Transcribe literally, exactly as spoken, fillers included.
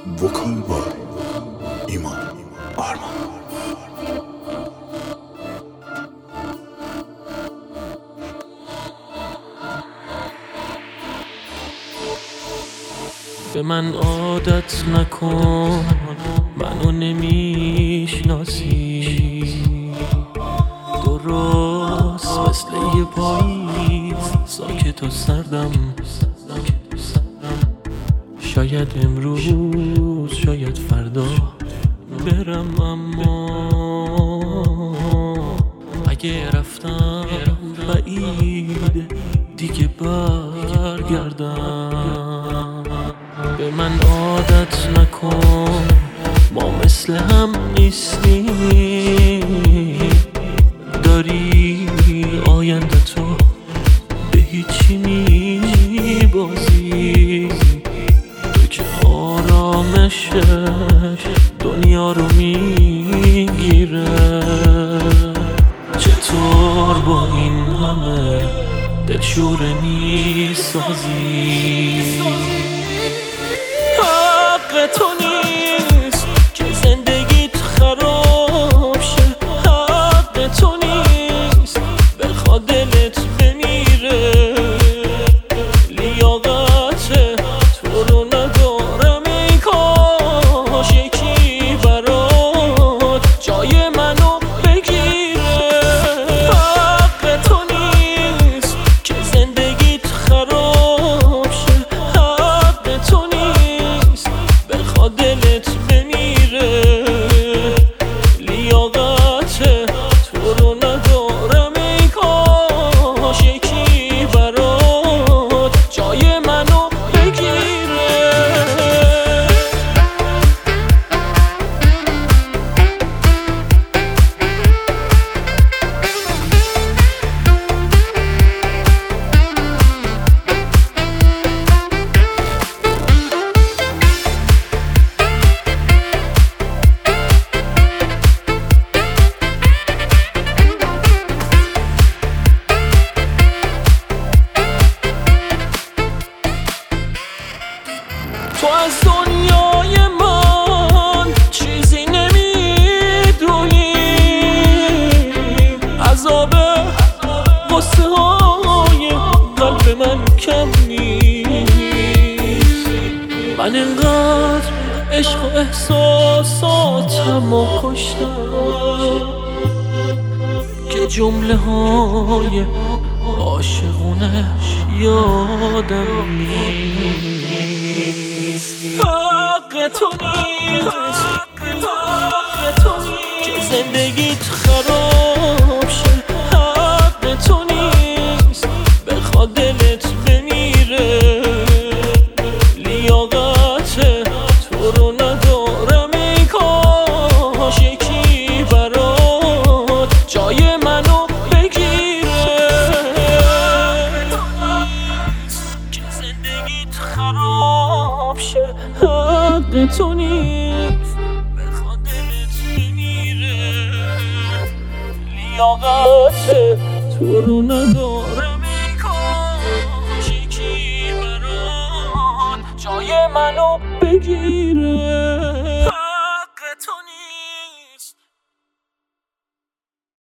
وکال بای ایمان آرمان. به من عادت نکن، منو نمیشناسی. درست مثل یه پاییز ساکت و سردم. شاید امروز شاید فردا برم، اما اگه رفتم بعید دیگه برگردم. به من عادت نکن، ما مثل هم نیستیم. داری آینده تو به هیچی میبازی. تو که آرامشش دنیا رو میگیره. چطور با این همه دلشوره میسازی؟ حق تو نیست که زندگیت خراب شه. حق تو نیست بخواد دلت بمیره. لیاقت تو رو ندارم، ای کاش یکی برات جای منو بگیره. حق تو نیست که زندگیت خراب شه. حق تو نیست بخواد دلت بمیره. لیاقت تو رو ندارم، ای کاش یکی برات جای منو بگیره. تو از دنیای من چیزی نمیدونی. عذاب غصه های قلب من کم نیست. من اینقدر عشق و احساساتم و کشتم که جمله های عاشقونش یادم نیست. حق تو نیست، حق تو نیست که زندگیت خراب شه. حق تو نیست بخواد دلت بمیره. لیاقت تو رو ندارم، ای کاش یکی برات جای منو بگیره. که زندگیت خراب شه. حق تو نیست بخواد دلت بمیره. لیاقت تو رو ندارم، ای کاش یکی برات جای منو بگیره.